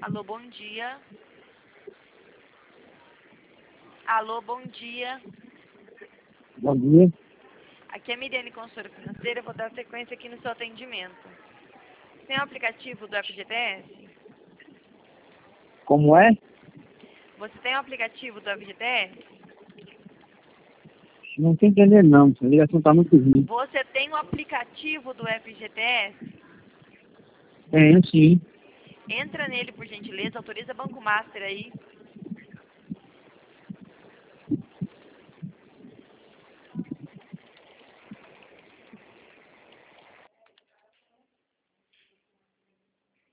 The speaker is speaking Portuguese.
Alô, bom dia. Alô, bom dia. Bom dia. Aqui é a Miriane, consultora financeira. Eu vou dar sequência aqui no seu atendimento. Tem o aplicativo do FGTS? Como é? Você tem o aplicativo do FGTS? Não tô entendendo não. A ligação tá muito ruim. Você tem o aplicativo do FGTS? Tenho sim. Entra nele, por gentileza. Autoriza Banco Master aí.